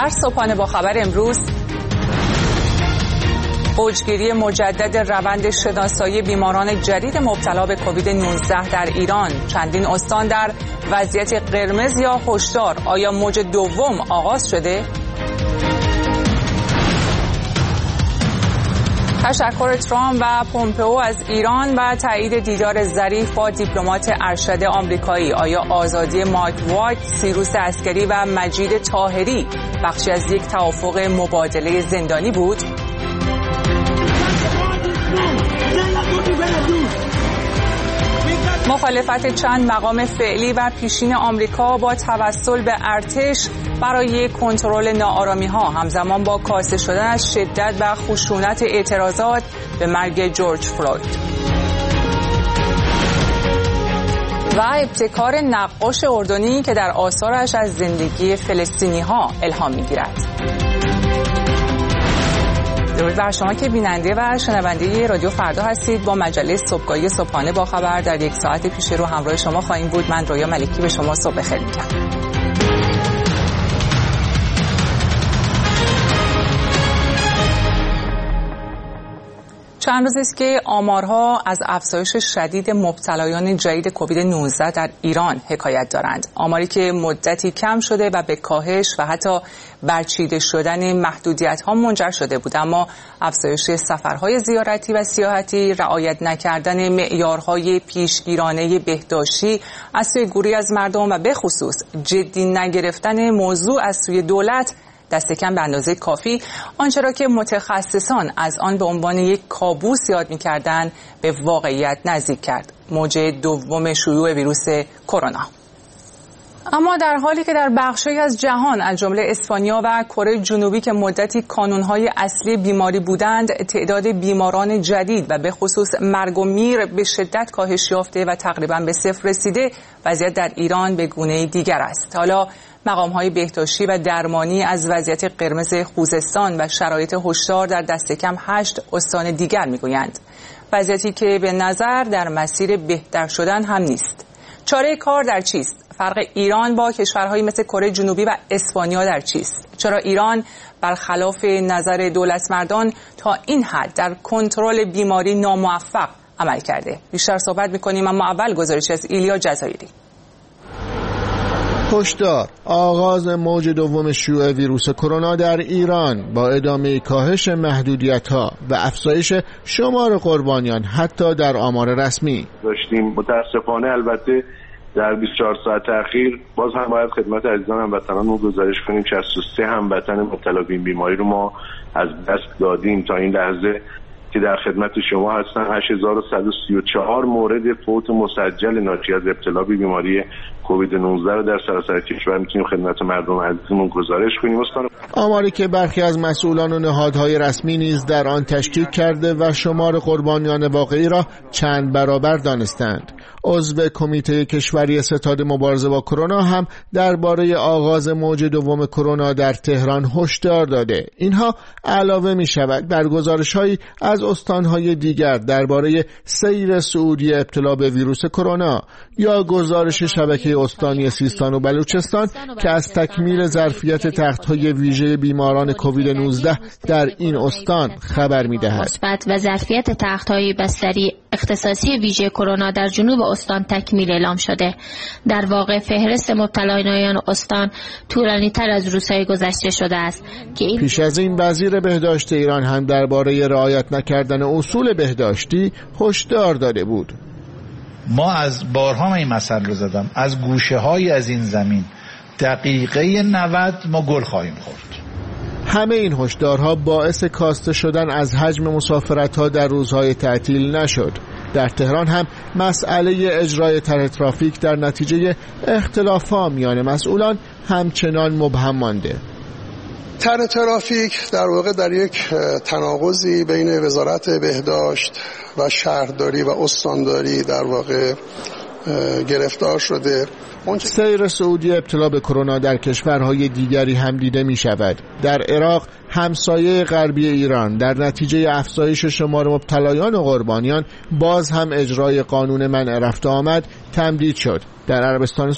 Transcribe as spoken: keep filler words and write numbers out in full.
در صبحانه با خبر امروز، اوجگیری مجدد روند شناسایی بیماران جدید مبتلا به کووید نوزده در ایران. چندین استان در وضعیت قرمز یا هشدار. آیا موج دوم آغاز شده؟ تشکر ترامپ و پومپئو از ایران و تایید دیدار ظریف با دیپلمات ارشد آمریکایی. آیا آزادی مایک وایت، سیروس عسکری و مجید طاهری بخشی از یک توافق مبادله زندانی بود؟ مخالفت چند مقام فعلی و پیشین آمریکا با توسل به ارتش برای کنترل ناآرامی‌ها همزمان با کاسته شدن از شدت و خشونت اعتراضات به مرگ جورج فلوید. و ابتکار نقاش اردنی که در آثارش از زندگی فلسطینی‌ها الهام می‌گیرد. درود بر شما که بیننده و شنونده رادیو فردا هستید. با مجله صبحگاهی صبحانه با خبر در یک ساعت پیش رو همراه شما خواهیم بود. من رویا ملکی به شما صبح بخیر میگم. چند روز است که آمارها از افزایش شدید مبتلایان جدید کووید نوزده در ایران حکایت دارند. آماری که مدتی کم شده و به کاهش و حتی برچیده شدن محدودیت‌ها منجر شده بود، اما افزایش سفرهای زیارتی و سیاحتی، رعایت نکردن معیارهای پیشگیرانه بهداشتی از سوی گروهی از مردم و به خصوص جدی نگرفتن موضوع از سوی دولت دست کم به اندازه کافی آنچه را که متخصصان از آن به عنوان یک کابوس یاد می‌کردند به واقعیت نزدیک کرد. موج دوم شیوع ویروس کرونا. اما در حالی که در بخشی از جهان از جمله اسپانیا و کره جنوبی که مدتی کانونهای اصلی بیماری بودند، تعداد بیماران جدید و به خصوص مرگ و میر به شدت کاهش یافته و تقریباً به صفر رسیده، وضعیت در ایران به گونه دیگر است. حالا مقام‌های بهداشتی و درمانی از وضعیت قرمز خوزستان و شرایط هشدار در دست کم هشت استان دیگر می‌گویند. وضعیتی که به نظر در مسیر بهتر شدن هم نیست. چاره کار در چیست؟ فرق ایران با کشورهایی مثل کره جنوبی و اسپانیا در چیست؟ چرا ایران برخلاف نظر دولتمردان تا این حد در کنترل بیماری ناموفق عمل کرده؟ بیشتر صحبت می‌کنیم، اما اول گزارشی از ایلیا جزایری. هشدار: آغاز موج دوم شیوع ویروس کرونا در ایران با ادامه کاهش محدودیت‌ها و افزایش شمار قربانیان حتی در آمار رسمی. داشتیم متاسفانه البته در بیست و چهار ساعت اخیر باز هم باید خدمت عزیزان هموطنانمون گزارش کنیم شصت و سه هموطن مبتلا به این بیماری رو ما از دست دادیم. تا این لحظه که در خدمت شما هستن هشت هزار و صد و سی و چهار مورد فوت مسجل ناشی از ابتلا به بیماری کووید نوزده رو در سراسر کشور میتونیم خدمت مردم عزیزمون گزارش کنیم. استان آماری که برخی از مسئولان و نهادهای رسمی نیز در آن تشکیک کرده و شمار قربانیان واقعی را چند برابر دانستند. عضو کمیته کشوری ستاد مبارزه با کرونا هم درباره آغاز موج دوم کرونا در تهران هشدار داده. اینها علاوه می شود بر گزارش‌هایی از استان‌های دیگر درباره سیر صعودی ابتلا به ویروس کرونا یا گزارش شبکه استانی سیستان و بلوچستان که از تکمیل ظرفیت تخت‌های ویژه بیماران کووید نوزده در این استان خبر می‌دهد. مثبت و ظرفیت تخت‌های بستری اختصاصی ویژه کرونا در جنوب استان تکمیل اعلام شده. در واقع فهرست مبتلایان استان طولانی‌تر از روزهای گذشته شده است که این پیش از این وزیر بهداشت ایران هم درباره رعایت نکردن اصول بهداشتی هشدار داده بود. ما از بارها این مسئله رو زدم، از گوشه های از این زمین دقیقه نود ما گل خواهیم خورد. همه این هشدارها باعث کاسته شدن از حجم مسافرت‌ها در روزهای تعطیل نشد. در تهران هم مسئله اجرای طرح ترافیک در نتیجه اختلافات میان مسئولان همچنان مبهم مانده. طرح ترافیک در واقع در یک تناقضی بین وزارت بهداشت و شهرداری و استانداری در واقع گرفتار شده. سیر صعودی ابتلا به کرونا در کشورهای دیگری هم دیده می شود. در عراق همسایه غربی ایران در نتیجه افزایش شمار مبتلایان و قربانیان باز هم اجرای قانون منع رفت و آمد تمدید شد. در عربستان